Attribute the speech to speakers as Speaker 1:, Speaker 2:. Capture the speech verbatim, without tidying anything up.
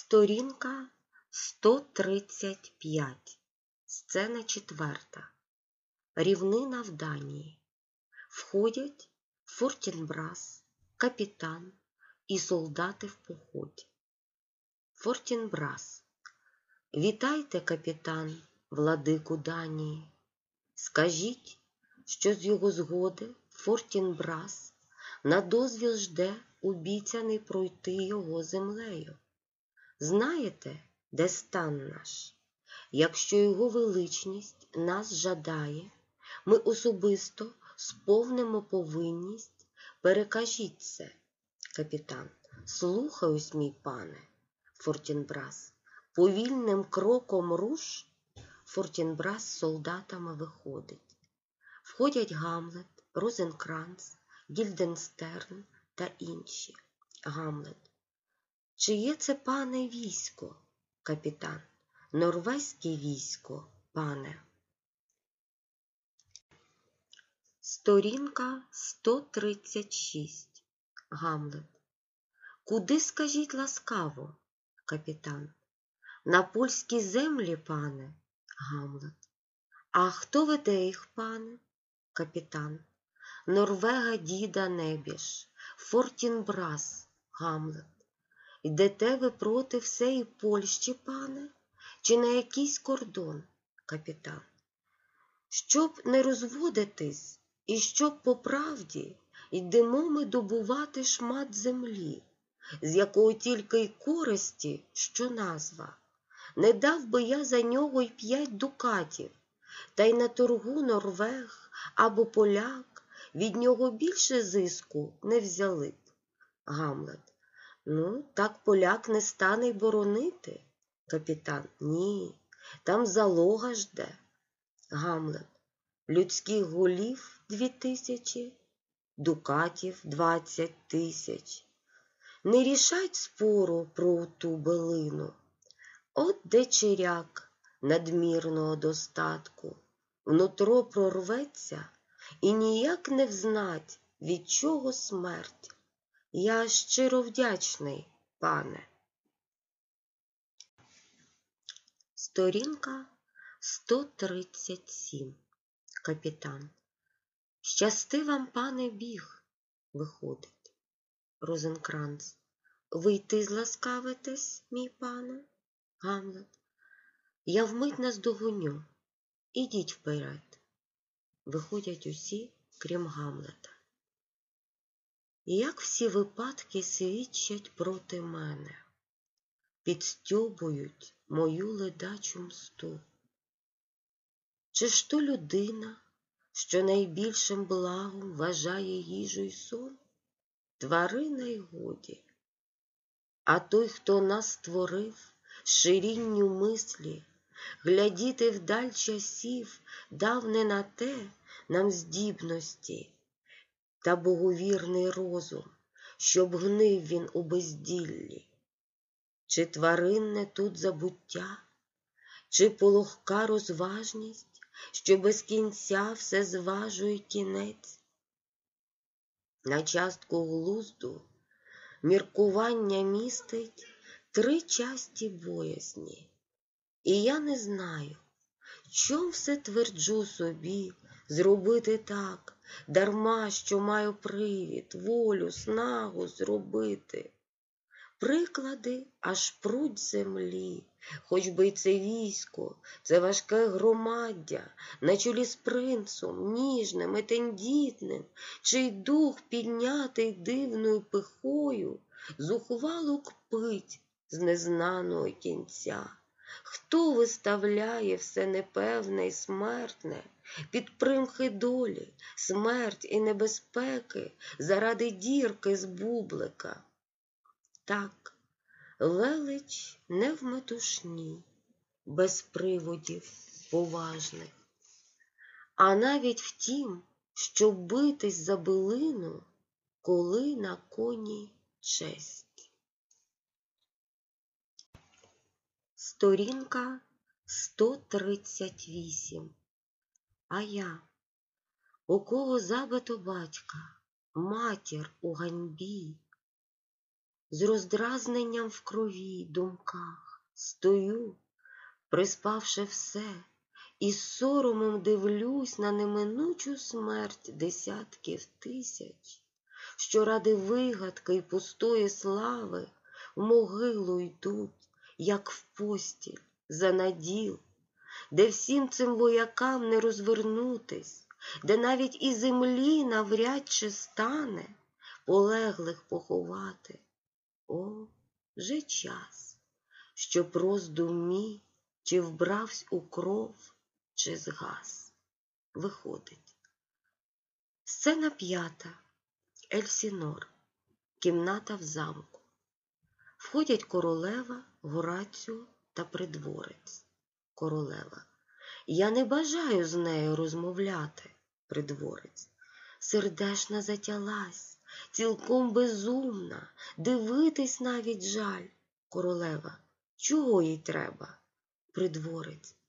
Speaker 1: Сторінка сто тридцять п'ять. Сцена четверта. Рівнина в Данії. Входять Фортінбрас, капітан і солдати в поході. Фортінбрас. Вітайте, капітан, владику Данії. Скажіть, що з його згоди Фортінбрас на дозвіл жде обіцяний пройти його землею. Знаєте, де стан наш? Якщо його величність нас жадає, ми особисто сповнимо повинність. Перекажіть це, капітан. Слухаюсь, мій пане. Фортінбрас. Повільним кроком руш. Фортінбрас з солдатами виходить. Входять Гамлет, Розенкранц, Гільденстерн та інші. Гамлет. Чиє це, пане, військо? Капітан. Норвезьке військо, пане. Сторінка сто тридцять шість. Гамлет. Куди, скажіть ласкаво? Капітан. На польські землі, пане. Гамлет. А хто веде їх, пане? Капітан. Норвега діда небіж, Фортінбрас. Гамлет. Йдете ви проти всеї Польщі, пане? Чи на якийсь кордон? Капітан. Щоб не розводитись, і щоб по правді йдемо ми добувати шмат землі, з якого тільки й користі, що назва. Не дав би я за нього й п'ять дукатів, та й на торгу норвег або поляк від нього більше зиску не взяли б. Гамлет. Ну, так поляк не стане й боронити. Капітан. Ні, там залога жде. Гамлет. Людських голів дві тисячі, дукатів двадцять тисяч. Не рішать спору про ту билину. От де чиряк надмірного достатку. Внутро прорветься і ніяк не взнать, від чого смерть. Я щиро вдячний, пане. Сторінка сто тридцять сім. Капітан. Щасти вам, пане, біг. Виходить. Розенкранц. Ви йти зласкавитесь, мій пане? Гамлет. Я вмить наздогоню. Ідіть вперед. Виходять усі, крім Гамлета. Як всі випадки свідчать проти мене, підстьобують мою ледачу мсту. Чи ж то людина, що найбільшим благом вважає їжу й сон? Тварина й годі. А той, хто нас створив, ширінню мислі, глядіти вдаль часів, дав не на те нам здібності, та боговірний розум, щоб гнив він у безділлі. Чи тваринне тут забуття, чи пологка розважність, що без кінця все зважує кінець? На частку глузду міркування містить три часті боязні. І я не знаю, чом все тверджу собі зробити так, дарма, що маю привід, волю, снагу зробити. Приклади аж пруть землі, хоч би й це військо, це важке громаддя, на чолі з принцом, ніжним і тендітним, чий дух піднятий дивною пихою, зухвало кпить з незнаного кінця. Хто виставляє все непевне й смертне під примхи долі, смерть і небезпеки заради дірки з бублика? Так, велич не в метушні, без приводів поважних, а навіть в тім, щоб битись за билину, коли на коні честь. Сторінка сто тридцять вісім. А я, у кого забито батька, матір у ганьбі, з роздразненням в крові думках стою, приспавши все, і з соромом дивлюсь на неминучу смерть десятків тисяч, що ради вигадки й пустої слави в могилу йдуть, як в постіль, за наділ, де всім цим воякам не розвернутись, де навіть і землі навряд чи стане полеглих поховати. О, вже час, щоб роздум мій чи вбравсь у кров, чи згас. Виходить. Сцена п'ята. Ельсінор. Кімната в замку. Входять королева, Гораціо та придворець. Королева. Я не бажаю з нею розмовляти. Придворець. Сердешна затялась, цілком безумна, дивитись навіть жаль. Королева. Чого їй треба? Придворець.